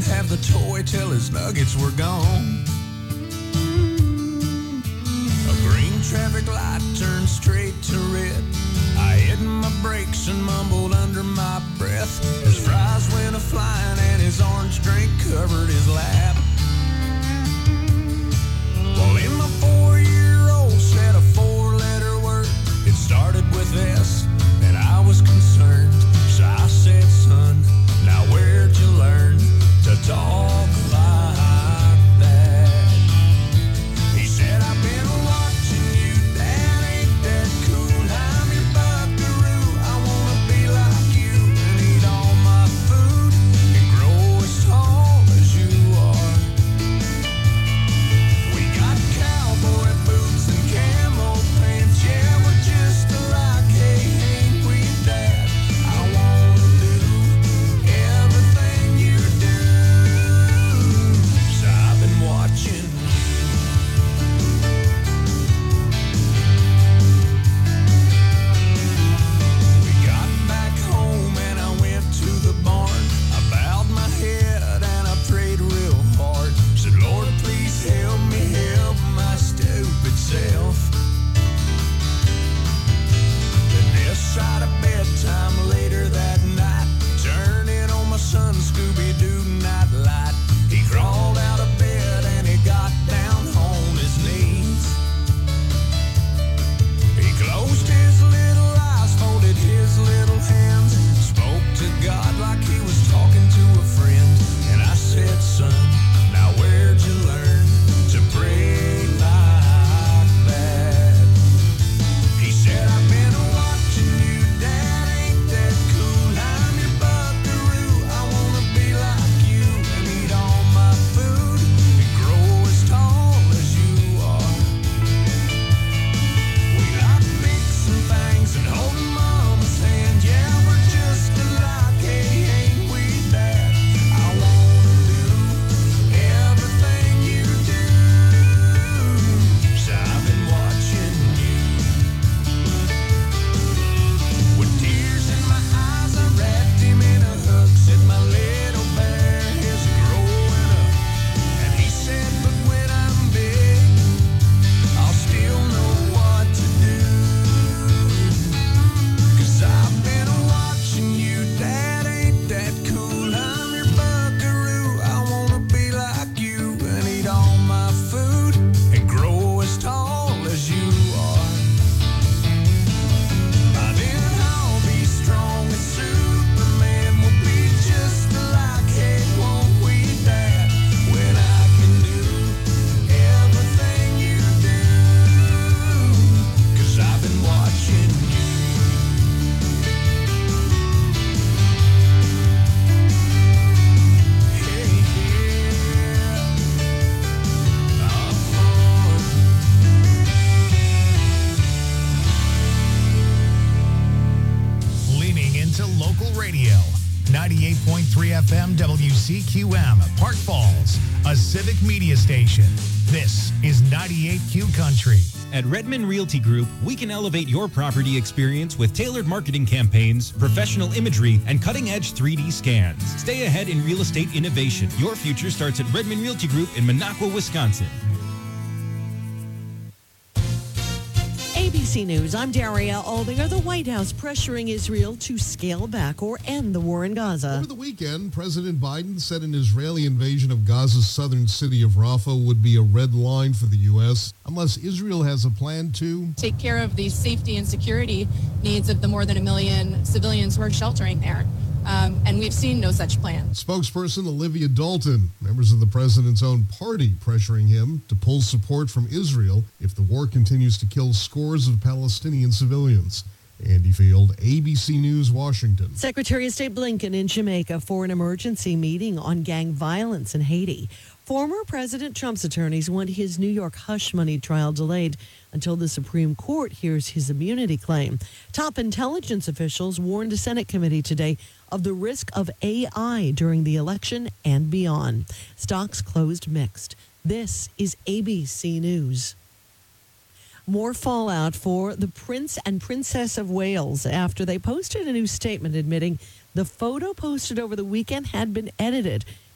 have the toy till his nuggets were gone. A green traffic light turned straight to red. I hit my brakes and mumbled under my breath. His fries went a-flying and his orange drink covered his lap. Well, in my 4-year-old said a 4-letter word. It started with S, and I was concerned. So I said, son, now where'd you learn to talk like that? He said, I've been watching you, Dad, ain't that cool? I'm your buckaroo, I wanna be like you and eat all my food and grow as tall as you are. We got cowboy boots and camo pants, yeah, we're just alike, hey, ain't we, Dad? I wanna do everything you do. So I've been watching. We got back home and I went to the barn. I bowed my head and I prayed real hard. Said, Lord, please help me help my stupid self. Then this side of bedtime later that night, turning on my son Scooby-Doo nightlight. He crawled out of bed and he got down on his knees. He closed his little eyes, folded his little hands, spoke to God like he was talking to a friend. And I said, son, now where'd you learn to pray like that? He said, I've been watching you, Dad, ain't that cool? I'm your buckaroo, I wanna be like you and eat all my food and grow as tall as you are. We like fixing things and holding Mama's hand, yeah, we're just alike, hey, ain't we, Dad? I wanna do everything you do. So I've been watching you. With tears in my eyes, I wrapped him in a hug. Said my little bear is growing up. And he said, but when I'm big, I'll still know what to do. 'Cause I've been watching you, Dad, ain't that cool? I'm your buckaroo, I wanna be like you and eat all my food and grow as tall as you are. By then I'll be strong as Superman, we'll be just alike, hey, won't we, Dad? When I can do everything you do. 'Cause I've been watching you. Hey, yeah. Leaning into local radio. 98.3 FM WCQM, Park Falls, a civic media station. This is 98Q Country. At Redmond Realty Group, we can elevate your property experience with tailored marketing campaigns, professional imagery, and cutting-edge 3D scans. Stay ahead in real estate innovation. Your future starts at Redmond Realty Group in Minocqua, Wisconsin. ABC News, I'm Daria Aldinger. The White House pressuring Israel to scale back or end the war in Gaza. Over the weekend, President Biden said an Israeli invasion of Gaza's southern city of Rafah would be a red line for the U.S. unless Israel has a plan to take care of the safety and security needs of the more than 1 million civilians who are sheltering there. And we've seen no such plan. Spokesperson Olivia Dalton, members of the president's own party pressuring him to pull support from Israel if the war continues to kill scores of Palestinian civilians. Andy Field, ABC News, Washington. Secretary of State Blinken in Jamaica for an emergency meeting on gang violence in Haiti. Former President Trump's attorneys want his New York hush money trial delayed until the Supreme Court hears his immunity claim. Top intelligence officials warned a Senate committee today of the risk of AI during the election and beyond. Stocks closed mixed. This is ABC News. More fallout for the Prince and Princess of Wales after they posted a new statement admitting the photo posted over the weekend had been edited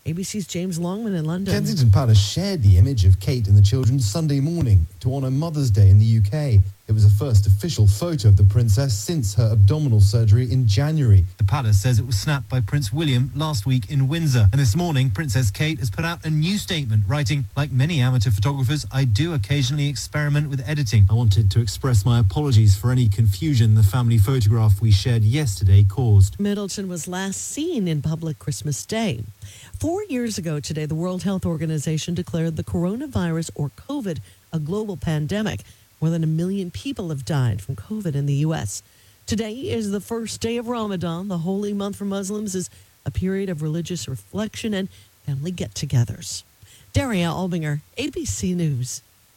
ABC's James Longman in London. Kensington Palace shared the image of Kate and the children Sunday morning to honour Mother's Day in the UK. It was the first official photo of the princess since her abdominal surgery in January. The palace says it was snapped by Prince William last week in Windsor. And this morning, Princess Kate has put out a new statement, writing, "Like many amateur photographers, I do occasionally experiment with editing. I wanted to express my apologies for any confusion the family photograph we shared yesterday caused." Middleton was last seen in public Christmas Day. 4 years ago today, the World Health Organization declared the coronavirus, or COVID, a global pandemic. More than 1 million people have died from COVID in the U.S. Today is the first day of Ramadan. The holy month for Muslims is a period of religious reflection and family get-togethers. Daria Albinger, ABC News.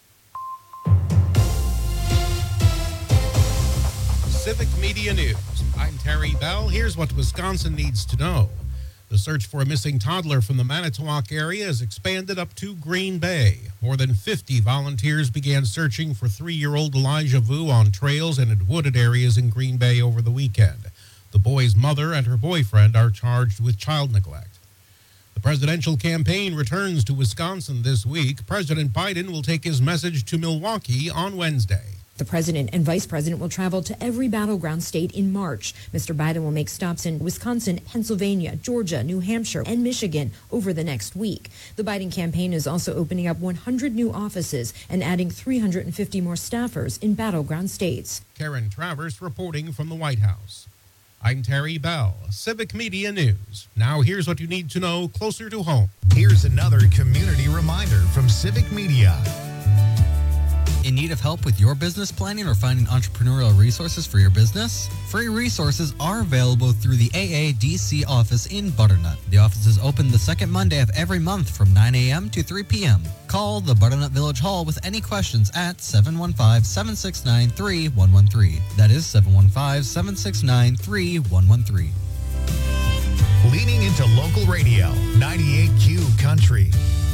Civic Media News. I'm Terry Bell. Here's what Wisconsin needs to know. The search for a missing toddler from the Manitowoc area has expanded up to Green Bay. More than 50 volunteers began searching for 3-year-old Elijah Vu on trails and in wooded areas in Green Bay over the weekend. The boy's mother and her boyfriend are charged with child neglect. The presidential campaign returns to Wisconsin this week. President Biden will take his message to Milwaukee on Wednesday. The president and vice president will travel to every battleground state in March. Mr. Biden will make stops in Wisconsin, Pennsylvania, Georgia, New Hampshire, and Michigan over the next week. The Biden campaign is also opening up 100 new offices and adding 350 more staffers in battleground states. Karen Travers reporting from the White House. I'm Terry Bell, Civic Media News. Now here's what you need to know closer to home. Here's another community reminder from Civic Media. In need of help with your business planning or finding entrepreneurial resources for your business? Free resources are available through the AADC office in Butternut. The office is open the second Monday of every month from 9 a.m. to 3 p.m. Call the Butternut Village Hall with any questions at 715-769-3113. That is 715-769-3113. Leaning into local radio, 98Q Country.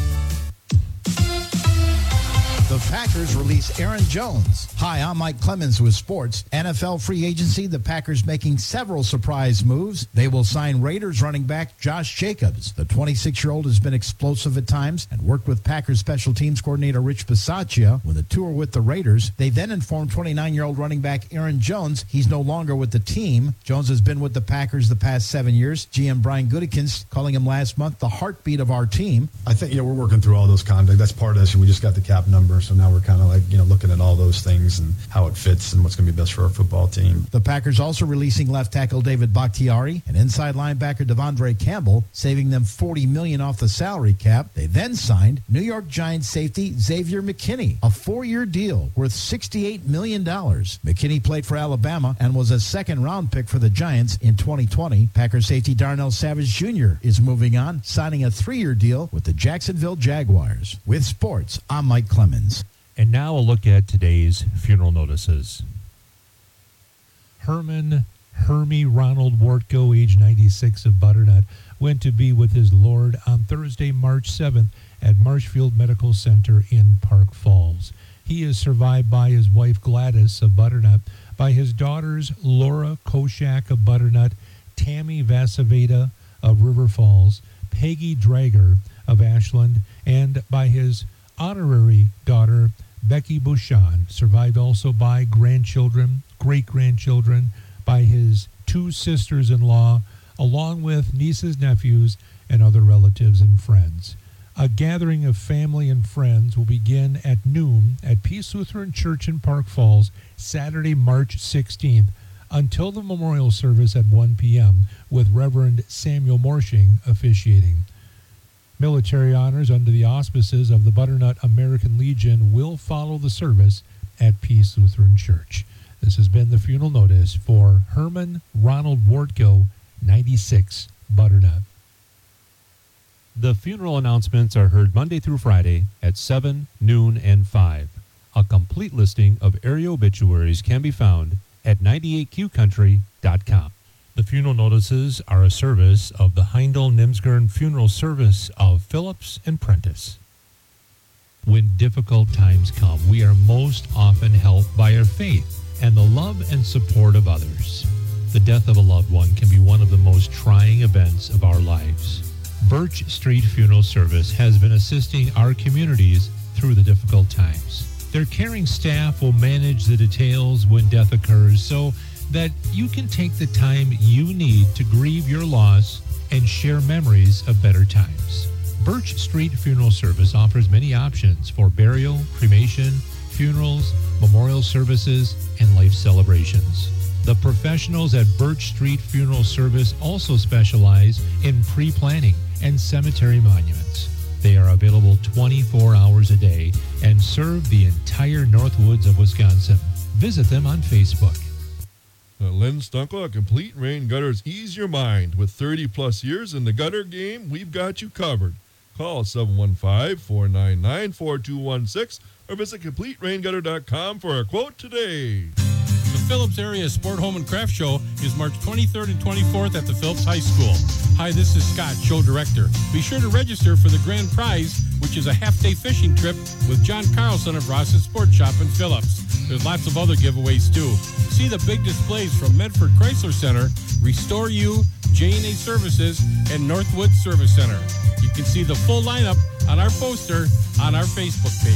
The Packers release Aaron Jones. Hi, I'm Mike Clemens with sports. NFL free agency, the Packers making several surprise moves. They will sign Raiders running back Josh Jacobs. The 26-year-old has been explosive at times and worked with Packers special teams coordinator Rich Bisaccia with a tour with the Raiders. They then informed 29-year-old running back Aaron Jones he's no longer with the team. Jones has been with the Packers the past 7 years. GM Brian Gutekunst calling him last month the heartbeat of our team. I think, we're working through all those contracts. That's part of this, and we just got the cap number. So now we're kind of like, looking at all those things and how it fits and what's going to be best for our football team. The Packers also releasing left tackle David Bakhtiari and inside linebacker Devondre Campbell, saving them $40 million off the salary cap. They then signed New York Giants safety Xavier McKinney, a 4-year deal worth $68 million. McKinney played for Alabama and was a second-round pick for the Giants in 2020. Packers safety Darnell Savage Jr. is moving on, signing a 3-year deal with the Jacksonville Jaguars. With sports, I'm Mike Clemens. And now a look at today's funeral notices. Hermy Ronald Wartko, age 96, of Butternut, went to be with his Lord on Thursday, March 7th at Marshfield Medical Center in Park Falls. He is survived by his wife Gladys of Butternut, by his daughters Laura Koshak of Butternut, Tammy Vasaveda of River Falls, Peggy Drager of Ashland, and by his honorary daughter Becky Bouchon, survived also by grandchildren, great-grandchildren, by his 2 sisters-in-law, along with nieces, nephews, and other relatives and friends. A gathering of family and friends will begin at noon at Peace Lutheran Church in Park Falls, Saturday, March 16th, until the memorial service at 1 p.m., with Reverend Samuel Morshing officiating. Military honors under the auspices of the Butternut American Legion will follow the service at Peace Lutheran Church. This has been the funeral notice for Herman Ronald Wartko, 96, Butternut. The funeral announcements are heard Monday through Friday at 7, noon, and 5. A complete listing of area obituaries can be found at 98qcountry.com. The funeral notices are a service of the Heindel-Nimsgern Funeral Service of Phillips and Prentice. When difficult times come, we are most often helped by our faith and the love and support of others. The death of a loved one can be one of the most trying events of our lives. Birch Street Funeral Service has been assisting our communities through the difficult times. Their caring staff will manage the details when death occurs so that you can take the time you need to grieve your loss and share memories of better times. Birch Street Funeral Service offers many options for burial, cremation, funerals, memorial services, and life celebrations. The professionals at Birch Street Funeral Service also specialize in pre-planning and cemetery monuments. They are available 24 hours a day and serve the entire Northwoods of Wisconsin. Visit them on Facebook. Len Stunkle, Complete Rain Gutters. Ease your mind. With 30-plus years in the gutter game, we've got you covered. Call 715-499-4216 or visit CompleteRainGutter.com for a quote today. The Phillips Area Sport Home and Craft Show is March 23rd and 24th at the Phillips High School. Hi, this is Scott, show director. Be sure to register for the grand prize, which is a half-day fishing trip with John Carlson of Ross's Sport Shop in Phillips. There's lots of other giveaways, too. See the big displays from Medford Chrysler Center, Restore You, J&A Services, and Northwood Service Center. You can see the full lineup on our poster on our Facebook page.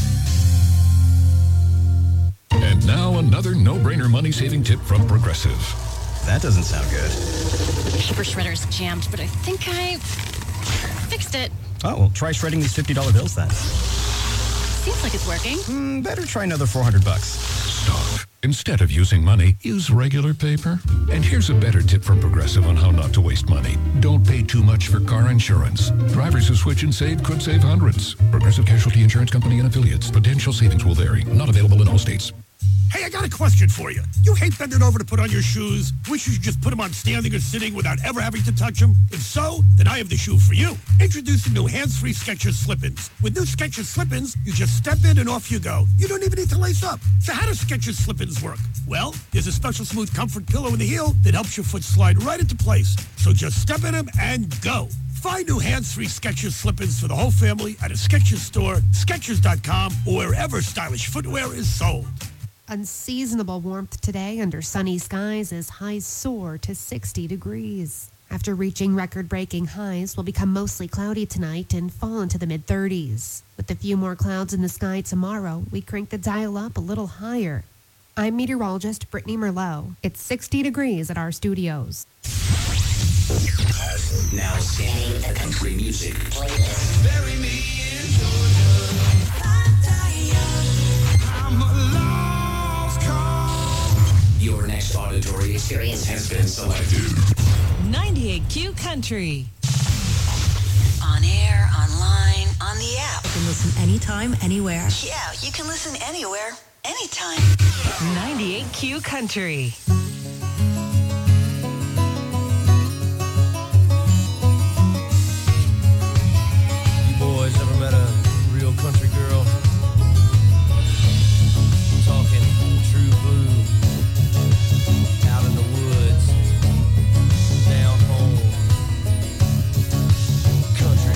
And now another no-brainer money-saving tip from Progressive. That doesn't sound good. Paper shredder's jammed, but I think I fixed it. Oh, well, try shredding these $50 bills then. Seems like it's working. Better try another $400. Stop. Instead of using money, use regular paper. And here's a better tip from Progressive on how not to waste money. Don't pay too much for car insurance. Drivers who switch and save could save hundreds. Progressive Casualty Insurance Company and Affiliates. Potential savings will vary. Not available in all states. Hey, I got a question for you. You hate bending over to put on your shoes? Wish you could just put them on standing or sitting without ever having to touch them? If so, then I have the shoe for you. Introducing new hands-free Skechers Slip-ins. With new Skechers Slip-ins, you just step in and off you go. You don't even need to lace up. So how do Skechers Slip-ins work? Well, there's a special smooth comfort pillow in the heel that helps your foot slide right into place. So just step in them and go. Find new hands-free Skechers Slip-ins for the whole family at a Skechers store, Skechers.com, or wherever stylish footwear is sold. Unseasonable warmth today under sunny skies as highs soar to 60 degrees. After reaching record-breaking highs, will become mostly cloudy tonight and fall into the mid-30s. With a few more clouds in the sky tomorrow, we crank the dial up a little higher. I'm meteorologist Brittany Merlot. It's 60 degrees at our studios. Now scanning the country music playlist. Bury me in Georgia. I'm a lost cause. Your next auditory experience has been selected. 98Q Country. On air, online, on the app. You can listen anytime, anywhere. Yeah, you can listen anywhere, anytime. 98Q Country. You boys ever met a real country girl? Talking true blue. Out in the woods. Down home. Country.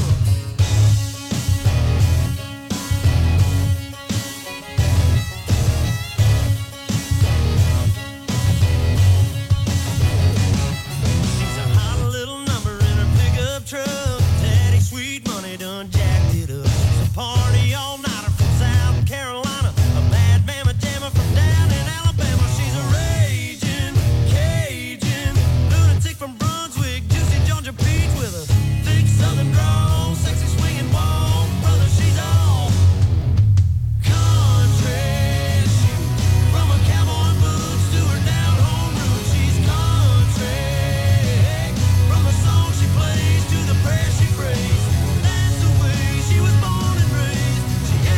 She's a hot little number in her pickup truck. Daddy sweet money done jacked it up. She's a party all-nighter from South Carolina. A bad mama jammer from down in Alabama. She's a raging Cajun lunatic from Brunswick. Juicy Georgia peach with a thick southern drawl. Sexy swinging wall. Brother, she's all country. From her cowboy boots to her down home roots. She's country. From the song she plays to the prayer she prays. That's the way she was born and raised. She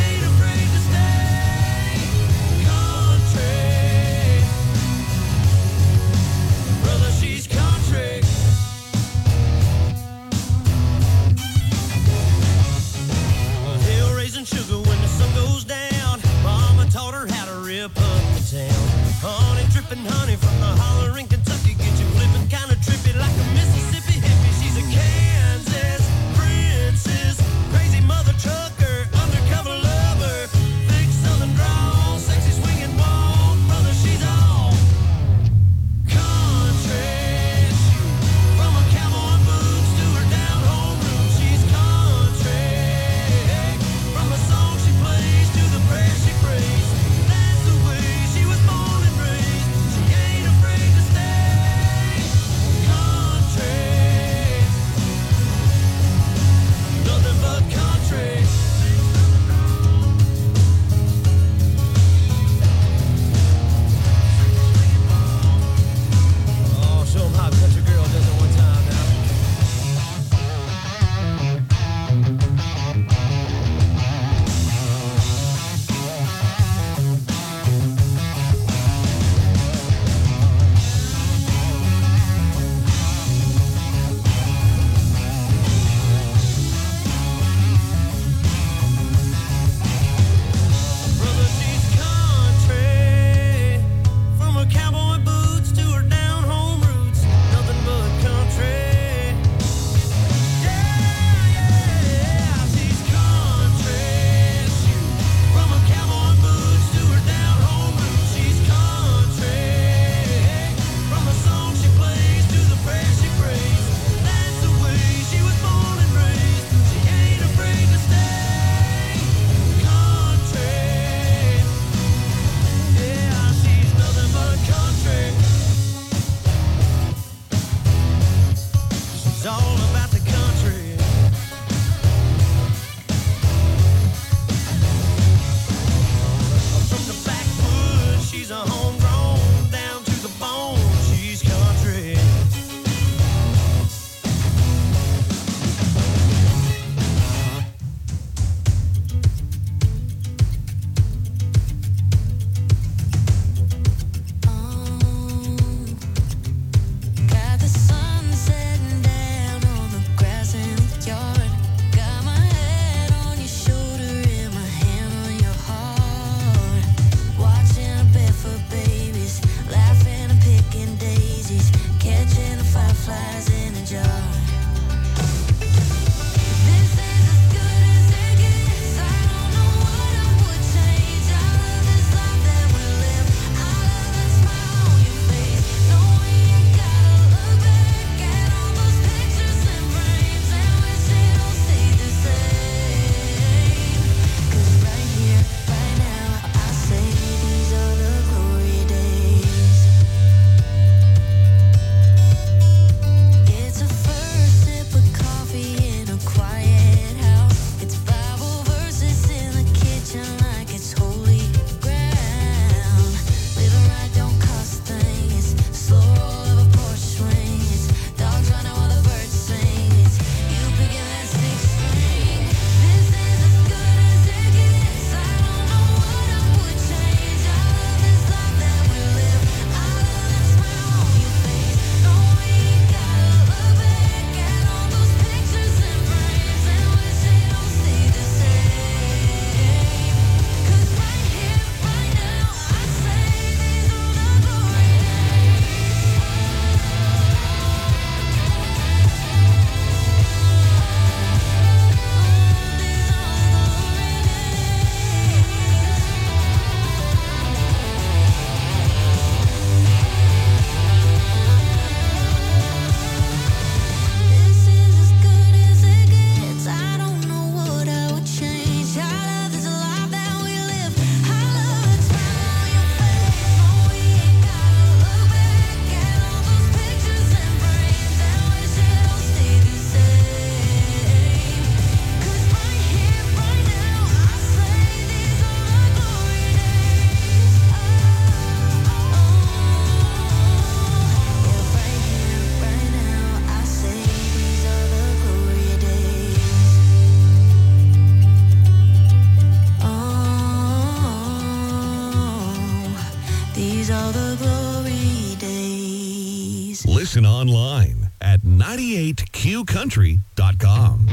Listen online at 98qcountry.com.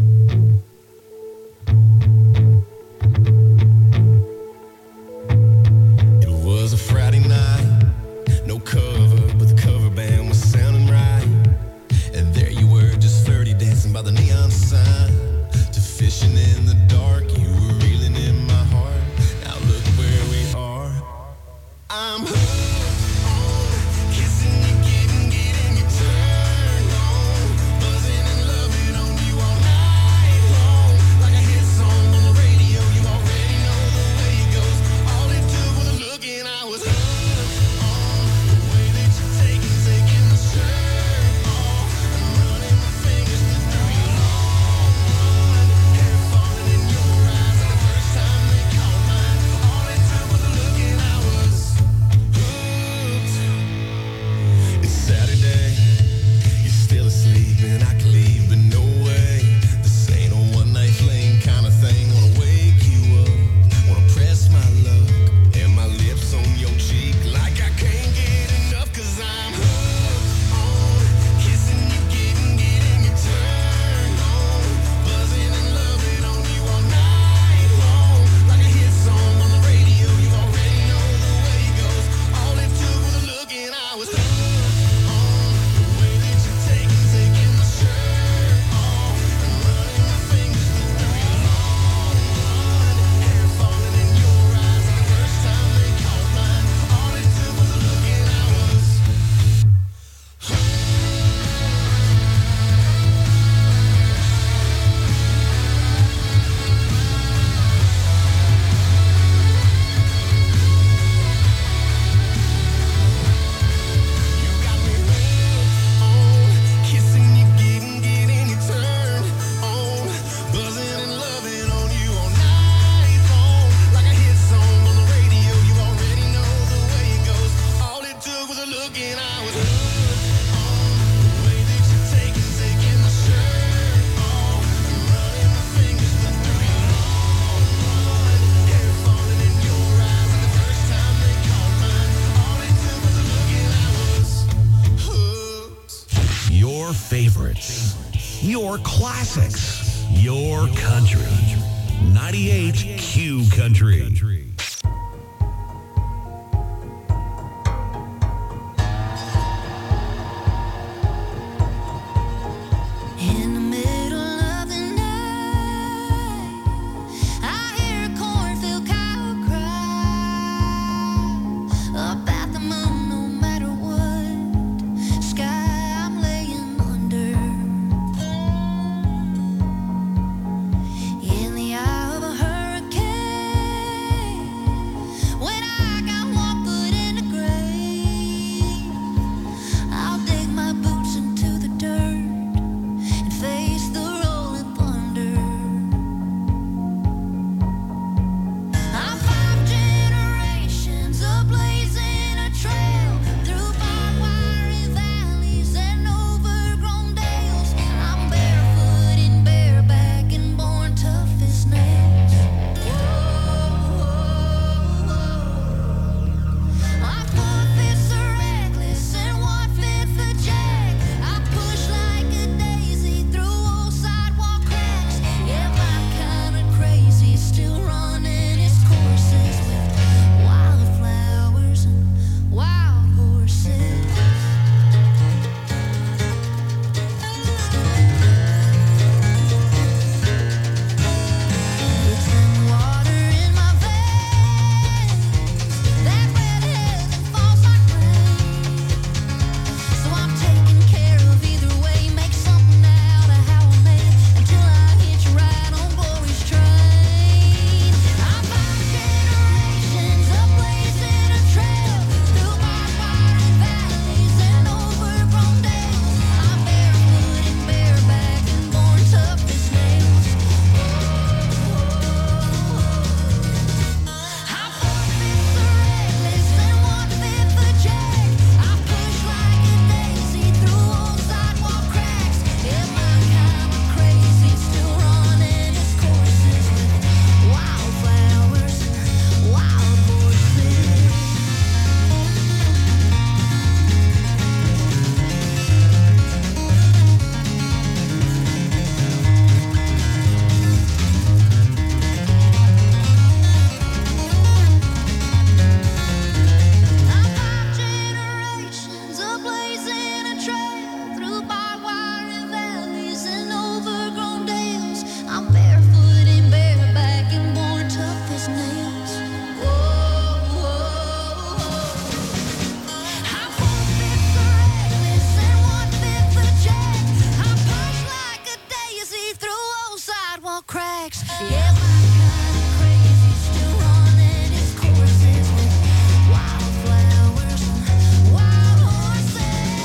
It was a Friday night, no cover, but the cover band was sounding right. And there you were, just flirty, dancing by the neon sign. To fishing in the dark, you were reeling in my heart. Now look where we are. I'm hooked on kissing you, getting you turned on, buzzing and loving on you all night long. Like a hit song on the radio, you already know the way it goes. All it took was a look and I was hooked on the way that you're taking my shirt off and running my fingers through your long blonde hair, falling in your eyes. And the first time they caught mine, all it took was a look and I was hooked. It's Saturday, you're still asleep and I can leave, but no way. This ain't a one-night fling kind of thing. Wanna wake you up, wanna press my luck and my lips on your cheek like I can't get enough, 'cause I'm hooked on kissing you, getting you turned on, buzzing and loving on you all night long. Like a hit song on the radio, you already know the way it goes. All it took was a look and I was hooked on the way that you're taking my shirt off and running my fingers through your long blonde hair, falling in your eyes. And the first time they caught mine, all it took was a look and I was kissing you, getting you turned on, buzzing and loving on you all night long. Like a hit song on the radio, you already know the way it goes. All it took was a look and I was hooked on the way that you're taking my shirt off and running my fingers through your long blonde hair, falling in your eyes. And the first time they caught mine, all it took was a look and I was hooked. Your favorites, your classics, your country. 98Q Country. In the middle of the night, I hear a cornfield cow cry up at the moon. No matter what sky I'm laying under, in the eye of a hurricane, cracks. Yeah, my kind of crazy, still running its courses with wildflowers and wild horses.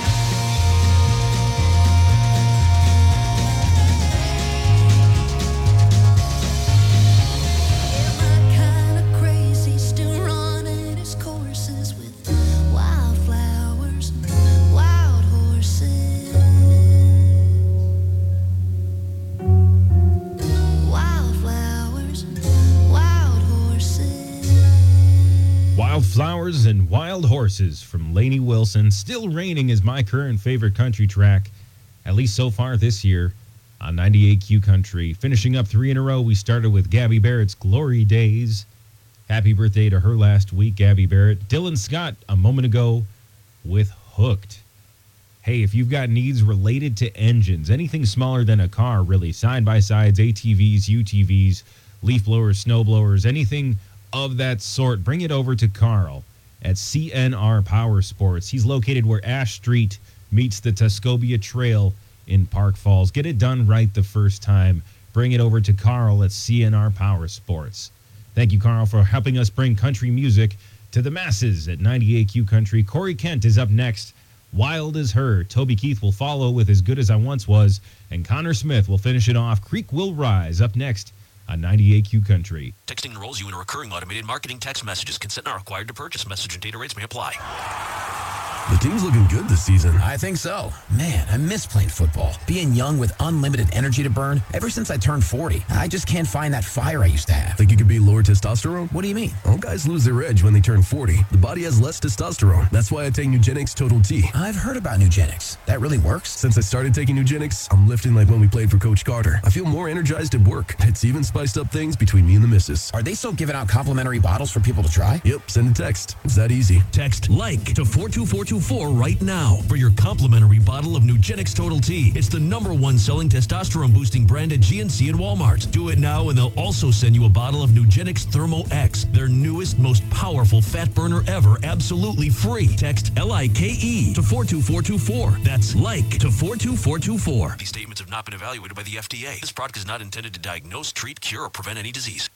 Yeah, my kind of crazy, still running its courses with wildflowers and wild horses. Wildflowers and wild horses. Wildflowers and Wild Horses from Lainey Wilson. Still Raining is my current favorite country track, at least so far this year on 98Q Country. Finishing up 3 in a row, we started with Gabby Barrett's Glory Days. Happy birthday to her last week, Gabby Barrett. Dylan Scott a moment ago with Hooked. Hey, if you've got needs related to engines, anything smaller than a car, really, side-by-sides, ATVs, UTVs, leaf blowers, snow blowers, anything of that sort, bring it over to Carl at CNR Power Sports. He's located where Ash Street meets the Tuscobia Trail in Park Falls. Get it done right the first time. Bring it over to Carl at CNR Power Sports. Thank you, Carl, for helping us bring country music to the masses at 98Q Country. Corey Kent is up next. Wild as Her. Toby Keith will follow with As Good As I Once Was. And Connor Smith will finish it off. Creek Will Rise up next on 98Q Country. Texting enrolls you in a recurring automated marketing text messages. Consent not required to purchase. Message and data rates may apply. The team's looking good this season. I think so. Man, I miss playing football. Being young with unlimited energy to burn. Ever since I turned 40, I just can't find that fire I used to have. Think it could be lower testosterone? What do you mean? All guys lose their edge when they turn 40. The body has less testosterone. That's why I take Nugenix Total T. I've heard about Nugenix. That really works? Since I started taking Nugenix, I'm lifting like when we played for Coach Carter. I feel more energized at work. It's even spiced up things between me and the missus. Are they still giving out complimentary bottles for people to try? Yep, send a text. It's that easy. Text LIKE to 42424 right now for your complimentary bottle of Nugenix Total T. It's the #1 selling testosterone boosting brand at GNC and Walmart. Do it now and they'll also send you a bottle of Nugenix Thermo X, their newest, most powerful fat burner ever, absolutely free. Text LIKE to 42424. That's LIKE to 42424. These statements have not been evaluated by the FDA. This product is not intended to diagnose, treat, cure, or prevent any disease.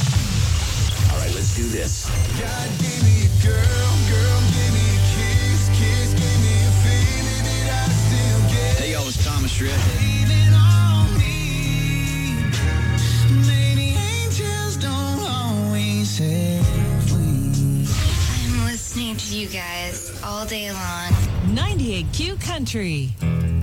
All right, let's do this. God gave me a girl, girl gave me a kiss, kiss gave me a feeling that I still get. Hey, y'all, it's Thomas Shred. Leaning on me. Maybe angels don't always have wings. I'm listening to you guys all day long. 98Q Country.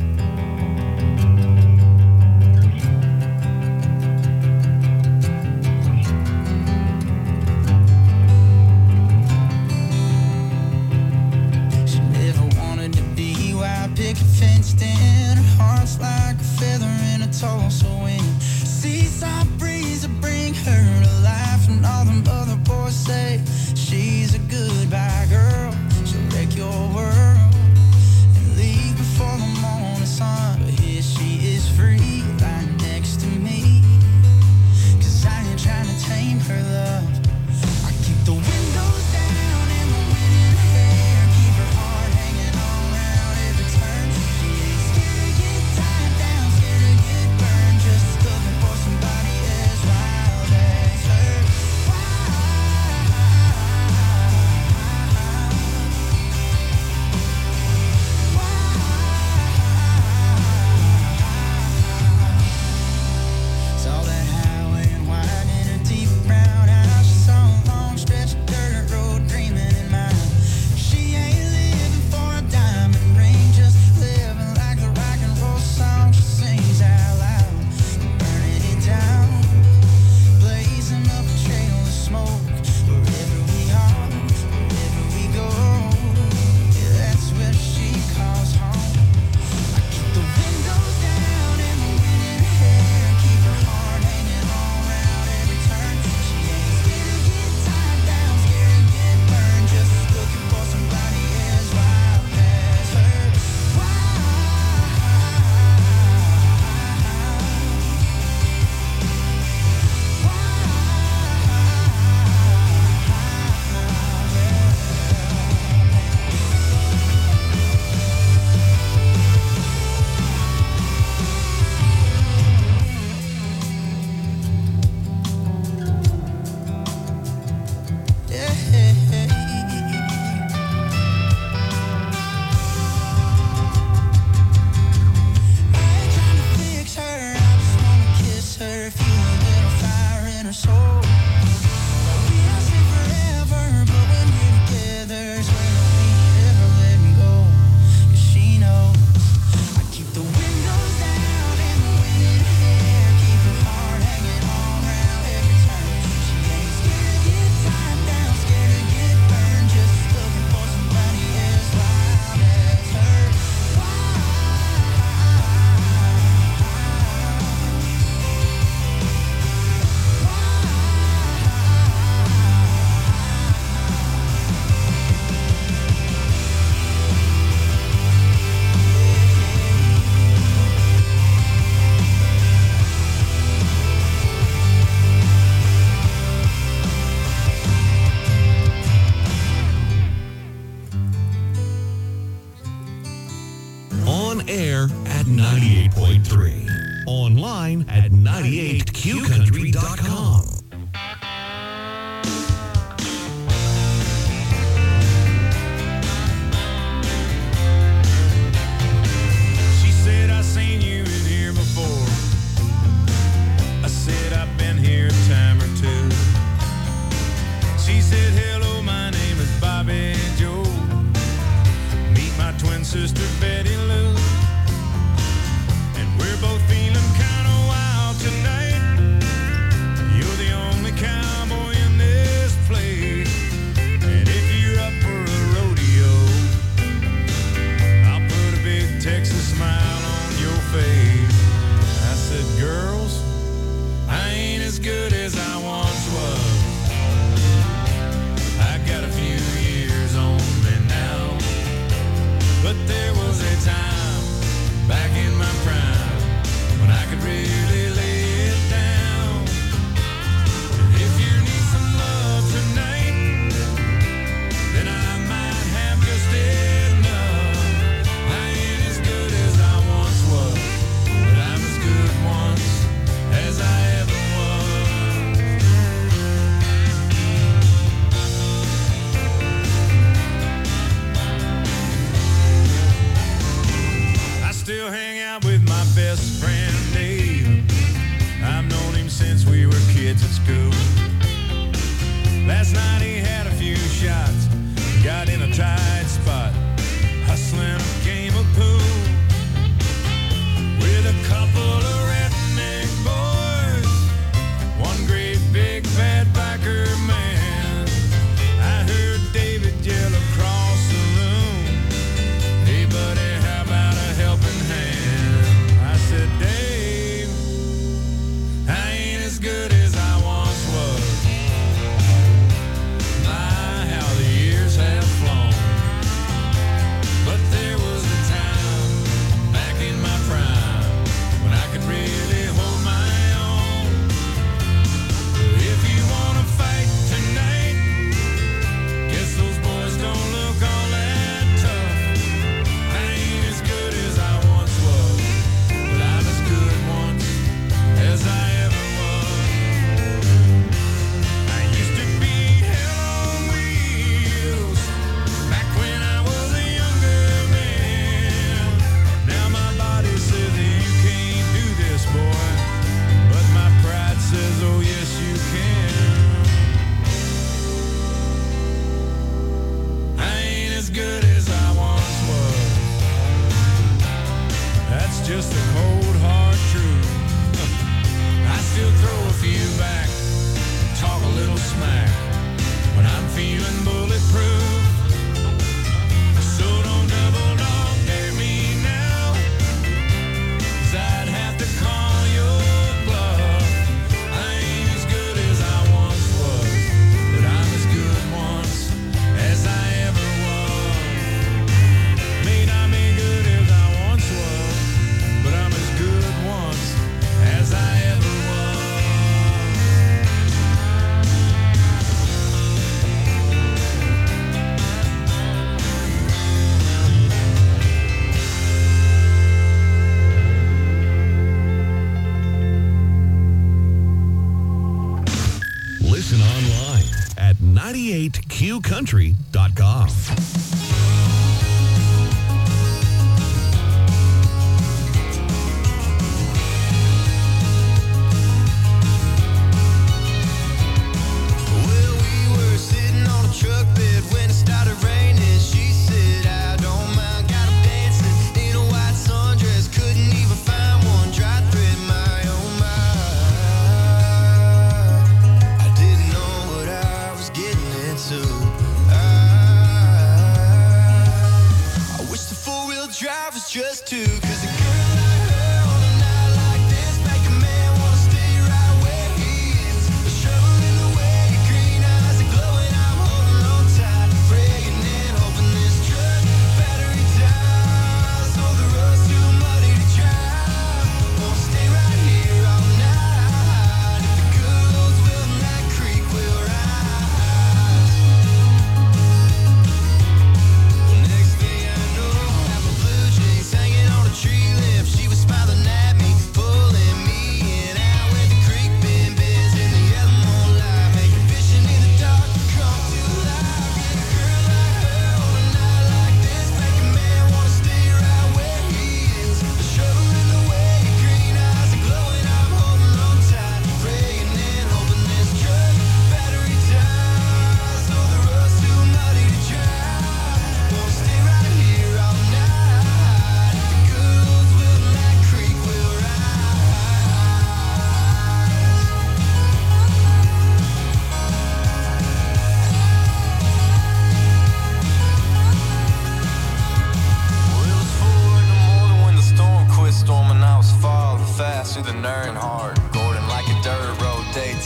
Picket fenced in, her heart's like a feather in a Tulsa wind. Seaside breeze will bring her to life, and all them other boys say she's a goodbye girl. She'll wreck your world and leave before the morning. her soul. We don't say forever, but when we're together, swear no ain't ever let me go. 'Cause she knows I keep the windows down and the wind in her hair, keep her heart hanging all around every turn. She ain't scared to get tied down, scared to get burned, just looking for somebody as wild as her. On air at 98.3. Online at 98qcountry.com. She said, I seen you in here before. I said, I've been here a time or two. She said, hello, my name is Bobby Joe. Meet my twin sister, Betty Lou. And we're both feeling kind of wild tonight. You're the only cowboy in this place. And if you're up for a rodeo, I'll put a big Texas smile on your face. I said, girls, I ain't as good as I once was. I got a few years on me now. But there was a time back in my prime when I could really lay it down. And if you need some love tonight, then I might have just enough. I ain't as good as I once was, but I'm as good once as I ever was. I still hang out with my best friend Dave. I've known him since we were kids at school. Last night he had a few shots, got in a tight spot, hustling a game of pool with a couple of redneck boys, one great big fat biker man. I heard David yell across the room, hey buddy, how about a helping hand? I said, Dave, I ain't as good as I once was. My, how the years have flown. But there was a time back in my prime when I could really hold my own. If you wanna fight tonight, guess those boys don't look all that tough. I ain't as good as I once was, but I'm as good once as I ever was. I used to be hell on wheels back when I was a younger man. Now my body says that you can't do this, boy, but my pride says, oh yes you can. I ain't as good as I once was. That's just the cold hard truth. I still throw a few back, talk a little smack when I'm feeling bulletproof. So don't double dog dare me now, 'cause I'd have to call your bluff. I ain't as good as I once was, but I'm as good once as I ever was. May not be good as I once was, but I'm as good once as I ever was. Listen online at 98qcountry.com.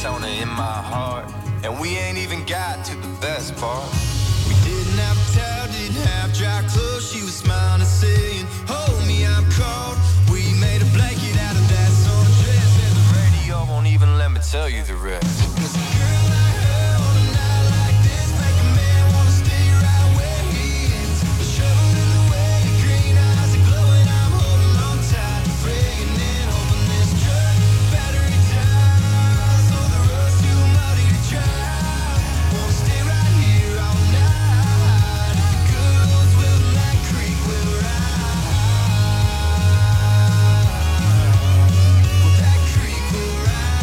Daytona in my heart. And we ain't even got to the best part. We didn't have a towel, didn't have dry clothes. She was smiling and saying, hold me, I'm cold. We made a blanket out of that sundress, and the radio won't even let me tell you the rest. 'Cause a girl like her on a night like this make a man wanna stay right where he is. The shovel in the way, green eyes are glowing. I'm holding on tight, praying and hoping this truck battery dies. Oh, the road's too muddy to drive. Wanna stay right here all night. If the girls will like Creek will ride. Well, that creek will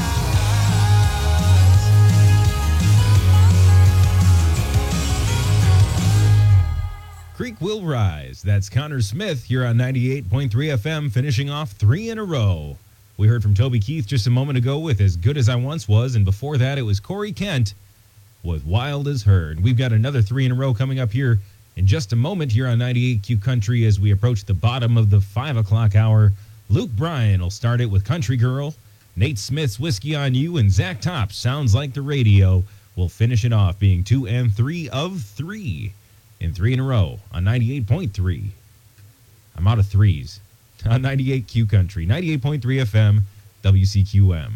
Creek Will Rise. That's Connor Smith here on 98.3 FM, finishing off 3 in a row. We heard from Toby Keith just a moment ago with As Good As I Once Was, and before that it was Corey Kent with Wild as Herd. We've got another 3 in a row coming up here in just a moment here on 98Q Country as we approach the bottom of the 5 o'clock hour. Luke Bryan will start it with Country Girl. Nate Smith's Whiskey on You and Zach Topp's Sounds Like the Radio will finish it off, being 2 and 3 of 3 in 3 in a row on 98.3. I'm out of threes on 98Q Country, 98.3 FM, WCQM.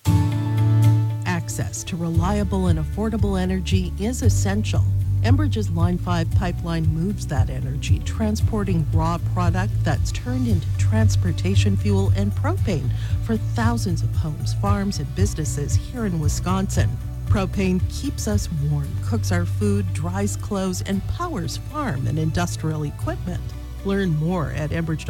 Access to reliable and affordable energy is essential. Enbridge's Line 5 pipeline moves that energy, transporting raw product that's turned into transportation fuel and propane for thousands of homes, farms, and businesses here in Wisconsin. Propane keeps us warm, cooks our food, dries clothes, and powers farm and industrial equipment. Learn more at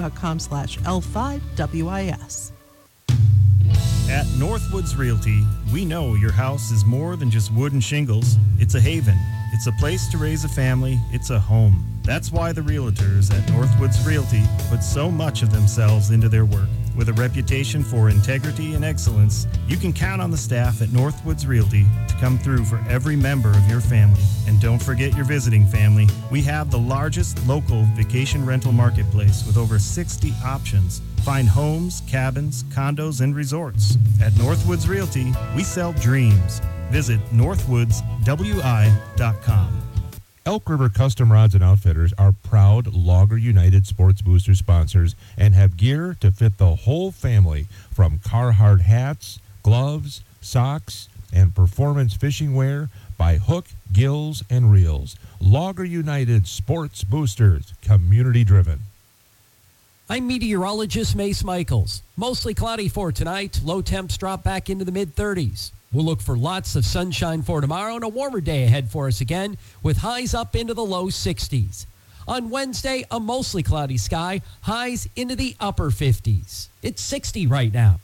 enbridge.com/L5WIS. At Northwoods Realty, we know your house is more than just wood and shingles. It's a haven. It's a place to raise a family. It's a home. That's why the realtors at Northwoods Realty put so much of themselves into their work. With a reputation for integrity and excellence, you can count on the staff at Northwoods Realty to come through for every member of your family. And don't forget your visiting family. We have the largest local vacation rental marketplace with over 60 options. Find homes, cabins, condos, and resorts. At Northwoods Realty, we sell dreams. Visit northwoodswi.com. Elk River Custom Rods and Outfitters are proud Logger United Sports Booster sponsors and have gear to fit the whole family, from Carhartt hats, gloves, socks, and performance fishing wear by hook, gills, and reels. Logger United Sports Boosters, community driven. I'm meteorologist Mace Michaels. Mostly cloudy for tonight. Low temps drop back into the mid-30s. We'll look for lots of sunshine for tomorrow and a warmer day ahead for us again, with highs up into the low 60s. On Wednesday, a mostly cloudy sky, highs into the upper 50s. It's 60 right now.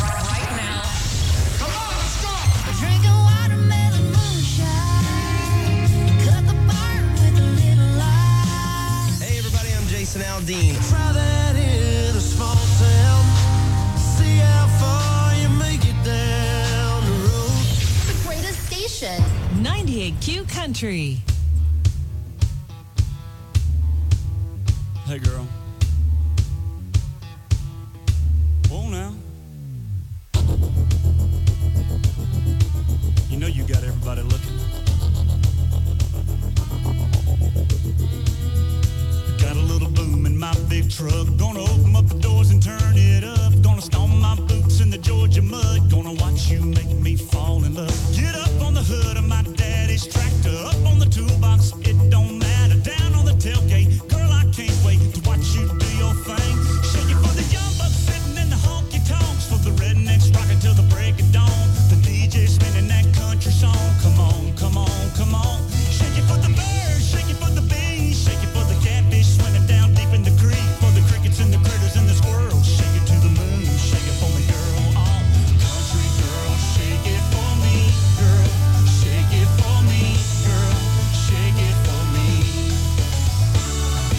Drinking watermelon moonshine. Cut the barn with a little light. Hey everybody, I'm Jason Aldean. Try that in a small town. See how far you make it down the road. The greatest station. 98Q Country. Hey girl. Whoa now. You know you got everybody looking. Got a little boom in my big truck. Gonna open up the doors and turn it up. Gonna stomp my boots in the Georgia mud. Gonna watch you make me fall in love. Get up on the hood of my daddy's tractor. Up on the toolbox, it don't matter. Down on the tailgate, girl, I can't wait to watch you do your thing. Shake it for the young bucks sitting in the honky tonks. For the rednecks rocking till the break of dawn. The DJ spinning that country song. Come on, come on, come on. Shake it for the birds, shake it for the bees. Shake it for the catfish swimming down deep in the creek. For the crickets and the critters and the squirrels. Shake it to the moon, shake it for me, girl. Oh, country girl, shake it for me, girl. Shake it for me, girl. Shake it for me.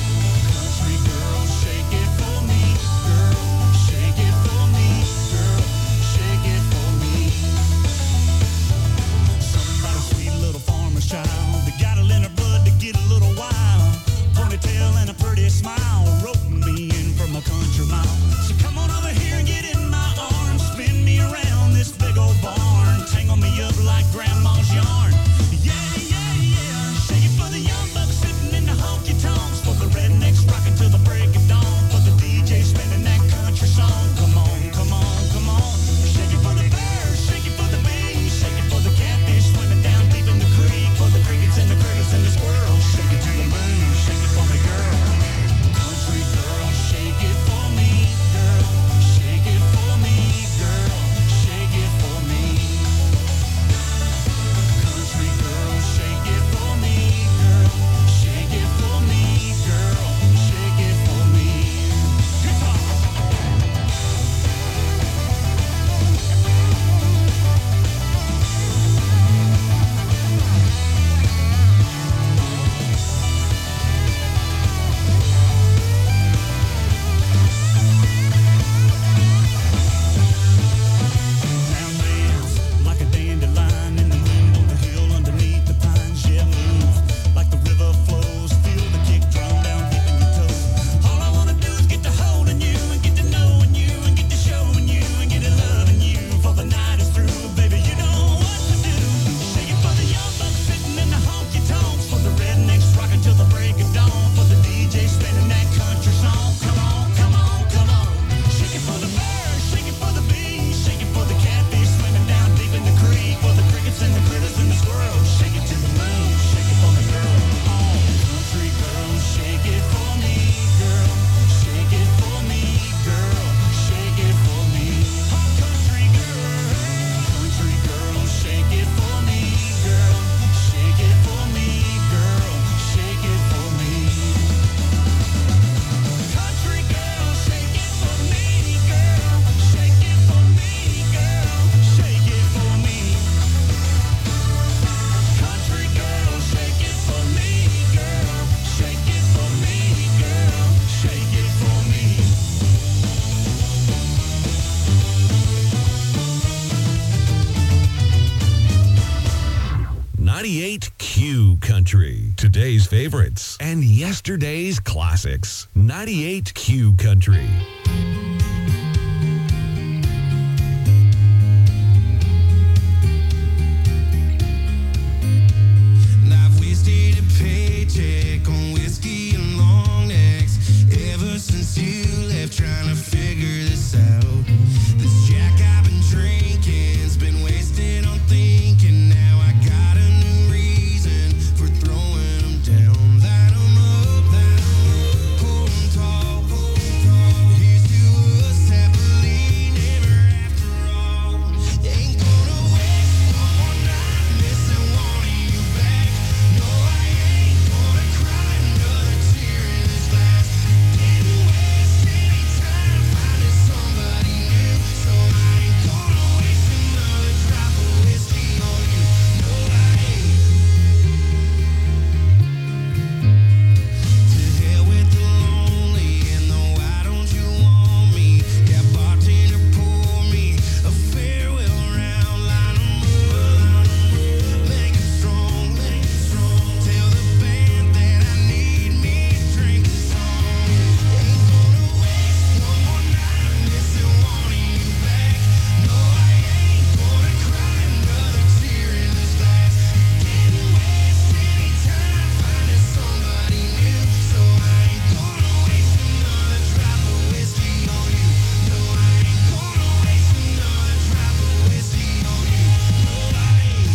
98Q Country. Today's favorites and yesterday's classics. 98Q Country. I've wasted a paycheck on whiskey and long necks ever since you left, trying to figure this out. This Jack I've been drinking's been wasted on thinking. Now I got a new reason for throwing them down. Light 'em up, hold 'em tall. Here's to us happily never after all. Ain't gonna waste one more night missing one of you back. No, I ain't gonna cry another tear in this glass. Didn't waste any time finding somebody new, so I ain't gonna waste another drop of whiskey on you. No, I ain't. To hell with the lonely and the why don't you want me? Yeah, bartender, pour me a farewell round. Line 'em up, make 'em strong. Tell the band that I need me a drink song. Ain't gonna waste one more night missing one of you back. No, I ain't gonna cry another tear in this glass. Didn't waste any time finding somebody new, so I ain't gonna waste another drop of whiskey on you. No, I ain't gonna waste another drop of whiskey on you. No, I ain't.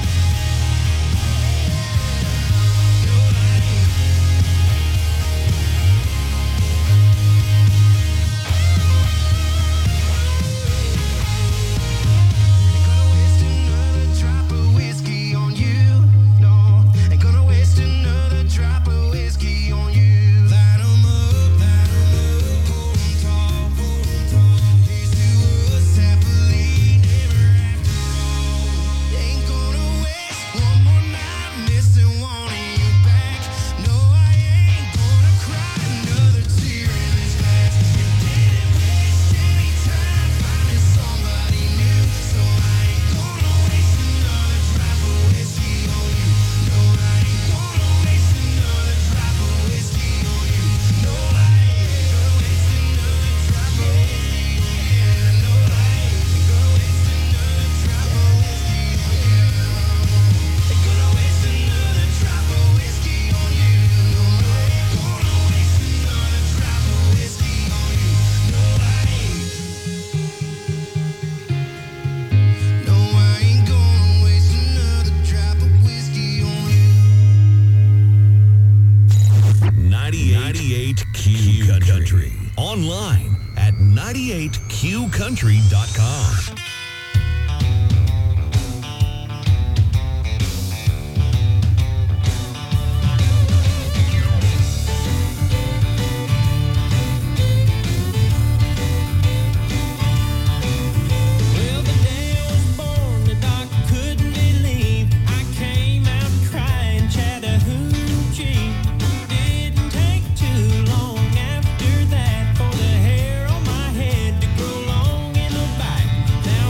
Drop of whiskey on you. No, ain't gonna waste another drop of whiskey on you. Light 'em up, hold 'em tall. Here's to us happily never after all. Ain't gonna waste one more night missing one of you back. No, I ain't gonna cry another tear in this glass. You didn't waste any time finding somebody new, so I ain't gonna waste another drop of whiskey on you. No, I ain't gonna waste another drop of whiskey on you. No, I ain't gonna waste another drop of whiskey on you. No, I ain't gonna waste another drop of whiskey on you. Ain't gonna waste another drop of whiskey on you. No, I ain't gonna waste another drop of whiskey on you. No, I ain't. No, I ain't gonna waste another drop of whiskey on you. 98Q Country. Online at 98QCountry.com. Well, the day I was born, the doctor couldn't believe I came out crying Chattahoochee. Didn't take too long after that for the hair on my head to grow long in the back. Now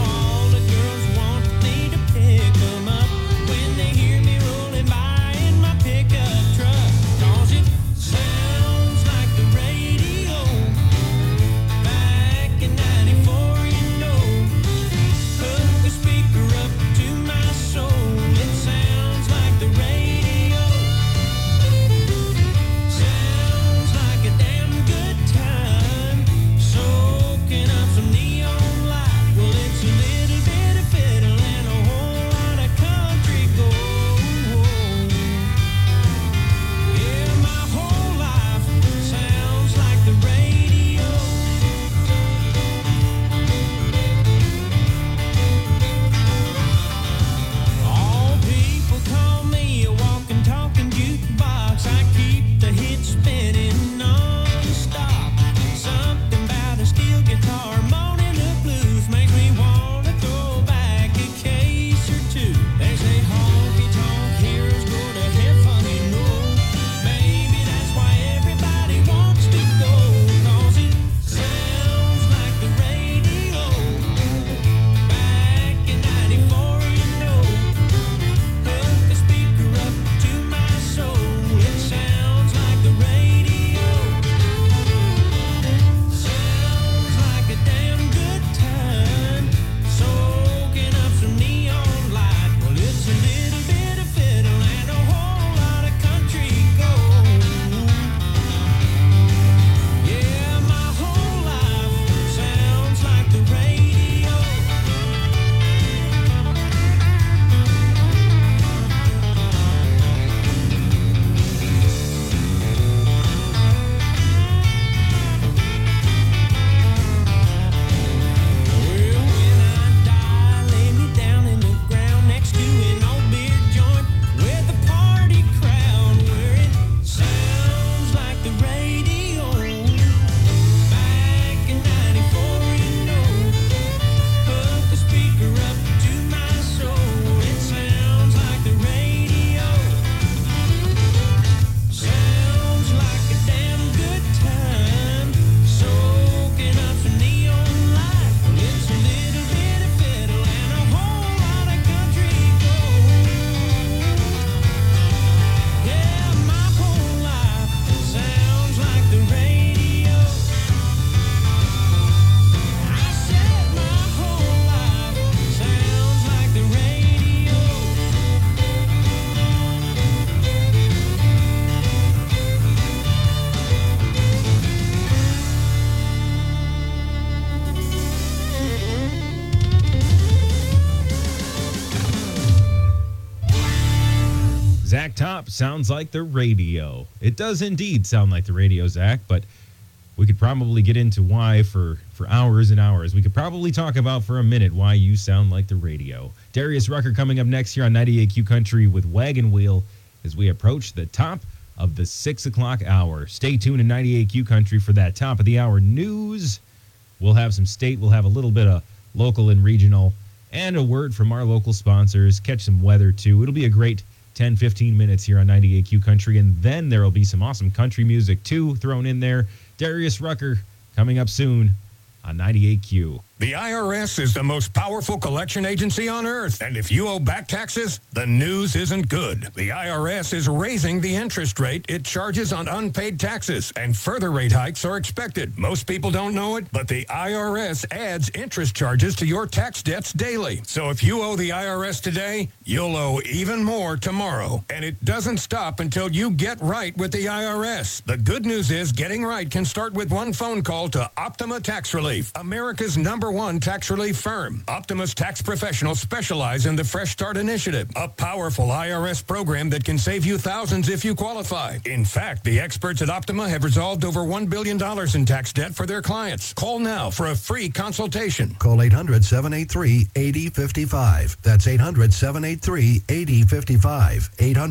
Zach Top sounds like the radio. It does indeed sound like the radio, Zach, but we could probably get into why for hours and hours. We could probably talk about for a minute why you sound like the radio. Darius Rucker coming up next here on 98Q Country with Wagon Wheel as we approach the top of the 6 o'clock hour. Stay tuned in 98Q Country for that top of the hour news. We'll have some state, we'll have a little bit of local and regional, and a word from our local sponsors. Catch some weather too. It'll be a great 10-15 minutes here on 98Q Country, and then there will be some awesome country music too thrown in there. Darius Rucker coming up soon on 98Q. The IRS is the most powerful collection agency on earth, and if you owe back taxes, the news isn't good. The IRS is raising the interest rate it charges on unpaid taxes, and further rate hikes are expected. Most people don't know it, but the IRS adds interest charges to your tax debts daily. So if you owe the IRS today, you'll owe even more tomorrow. And it doesn't stop until you get right with the IRS. The good news is getting right can start with one phone call to Optima Tax Relief, America's #1 tax relief firm. Optima's tax professionals specialize in the Fresh Start Initiative, a powerful IRS program that can save you thousands if you qualify. In fact, the experts at Optima have resolved over $1 billion in tax debt for their clients. Call now for a free consultation. Call 800-783-8055. That's 800-783-8055.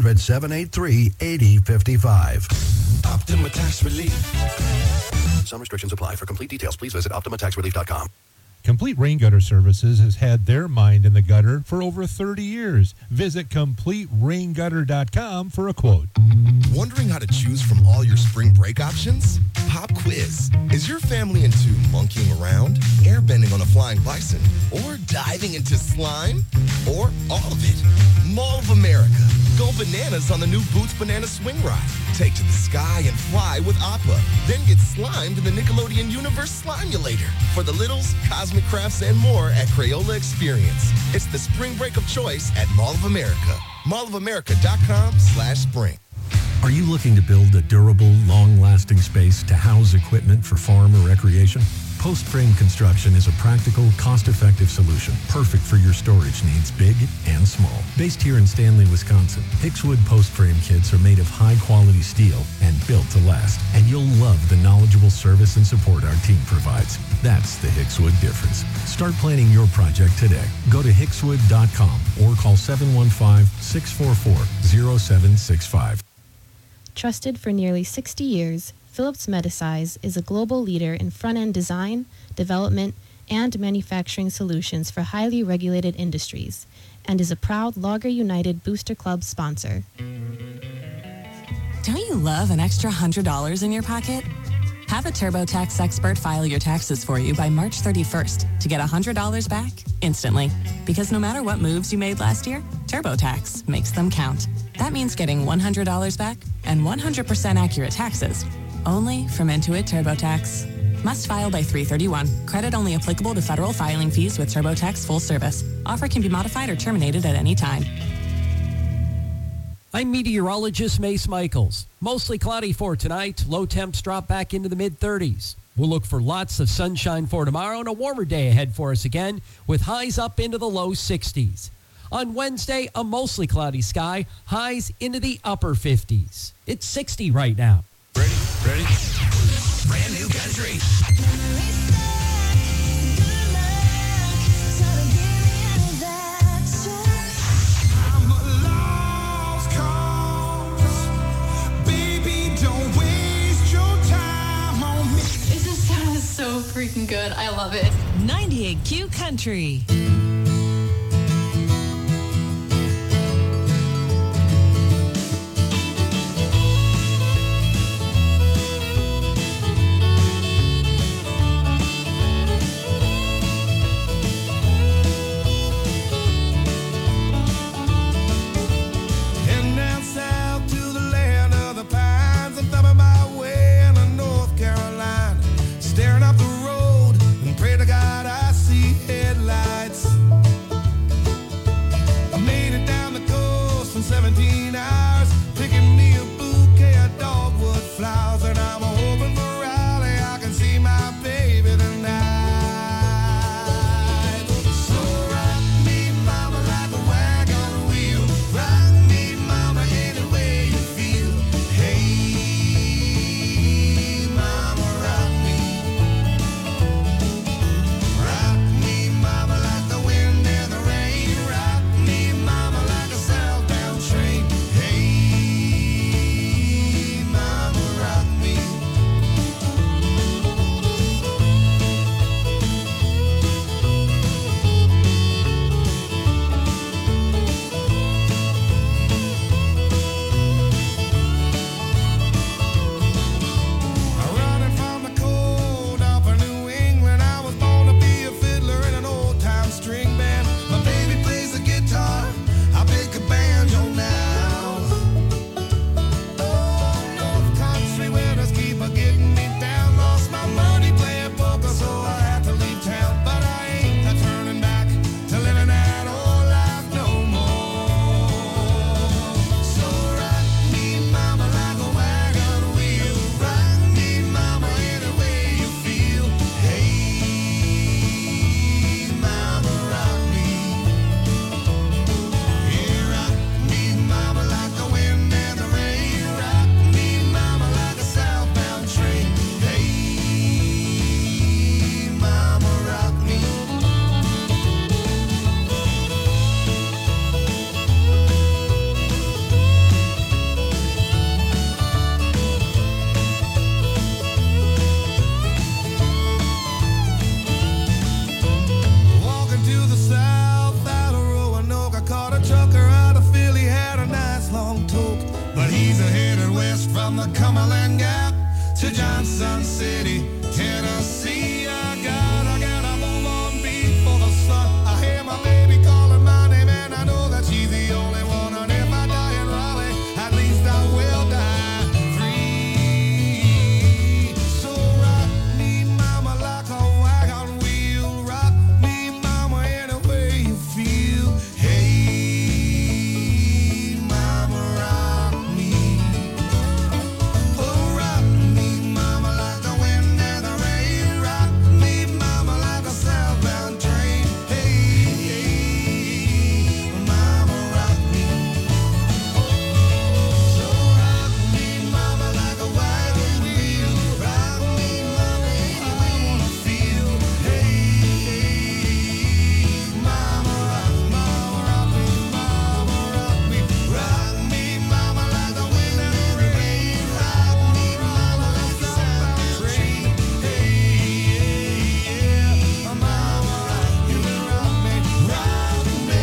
800-783-8055. Optima Tax Relief. Some restrictions apply. For complete details, please visit OptimaTaxRelief.com. Complete Rain Gutter Services has had their mind in the gutter for over 30 years. Visit CompleteRainGutter.com for a quote. Wondering how to choose from all your spring break options? Pop quiz. Is your family into monkeying around, airbending on a flying bison, or diving into slime? Or all of it? Mall of America. Go bananas on the new Boots Banana Swing Ride. Take to the sky and fly with Appa. Then get slimed in the Nickelodeon Universe Slimulator. For the littles, cosmic crafts, and more at Crayola Experience. It's the spring break of choice at Mall of America. mallofamerica.com/spring. Are you looking to build a durable, long-lasting space to house equipment for farm or recreation? Post Frame Construction is a practical, cost-effective solution, perfect for your storage needs, big and small. Based here in Stanley, Wisconsin, Hickswood Post Frame kits are made of high-quality steel and built to last. And you'll love the knowledgeable service and support our team provides. That's the Hickswood difference. Start planning your project today. Go to hickswood.com or call 715-644-0765. Trusted for nearly 60 years, Phillips Medisize is a global leader in front-end design, development, and manufacturing solutions for highly regulated industries, and is a proud Logger United Booster Club sponsor. Don't you love an extra $100 in your pocket? Have a TurboTax expert file your taxes for you by March 31st to get $100 back instantly. Because no matter what moves you made last year, TurboTax makes them count. That means getting $100 back and 100% accurate taxes. Only from Intuit TurboTax. Must file by 3/31. Credit only applicable to federal filing fees with TurboTax full service. Offer can be modified or terminated at any time. I'm meteorologist Mace Michaels. Mostly cloudy for tonight. Low temps drop back into the mid-30s. We'll look for lots of sunshine for tomorrow and a warmer day ahead for us again with highs up into the low 60s. On Wednesday, a mostly cloudy sky, highs into the upper 50s. It's 60 right now. Ready? Brand new country. I'm a lost cause. Baby, don't waste your time on me. It just sounds so freaking good. I love it. 98Q Country. And down south to the land of the pines, I'm thumbing my way into North Carolina, staring up the road and pray to God I see headlights. I made it down the coast in 17 hours, picking me a bouquet of dogwood flowers, and I'm hoping for Raleigh I can see my baby tonight. So rock me, mama, like a wagon wheel. Rock me, mama, in He's headed west from the Cumberland Gap to Johnson City, Tennessee. I gotta move on before the sun. I hear my baby calling my name, and I know that she's the only one. And if I die in Raleigh, at least I will die free. So rock me, mama, like a wagon wheel. Rock me, mama, any way you feel. Hey, mama, rock me. Oh, rock me, mama, like the wind and the rain. Rock me, mama, like a southbound train. Hey, mama, rock me. So rock me, mama, like a wagon wheel. Rock me, mama, any way you wanna feel. Hey, mama, rock me, mama, rock me. Rock me, mama, like the wind and the rain. Rock me, mama, like a southbound train. Hey, mama, rock me, rock me, rock me.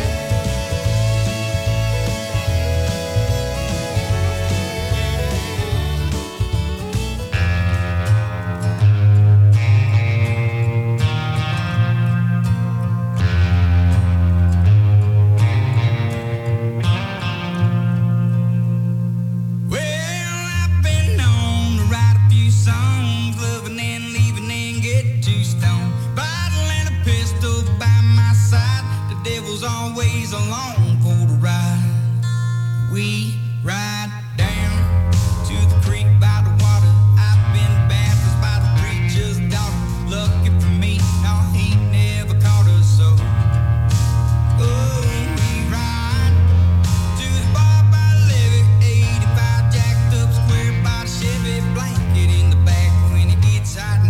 Well, I've been known to write a few songs, loving and leaving and get too stoned. Bottle and a pistol by my side, the devil's always along for the ride. We ride down to the creek by the water. I've been baptized by the preacher's daughter. Lucky for me, no, he never caught us so. Oh, we ride to the bar by the levee, 85 jacked up square body Chevy, blanket in the back.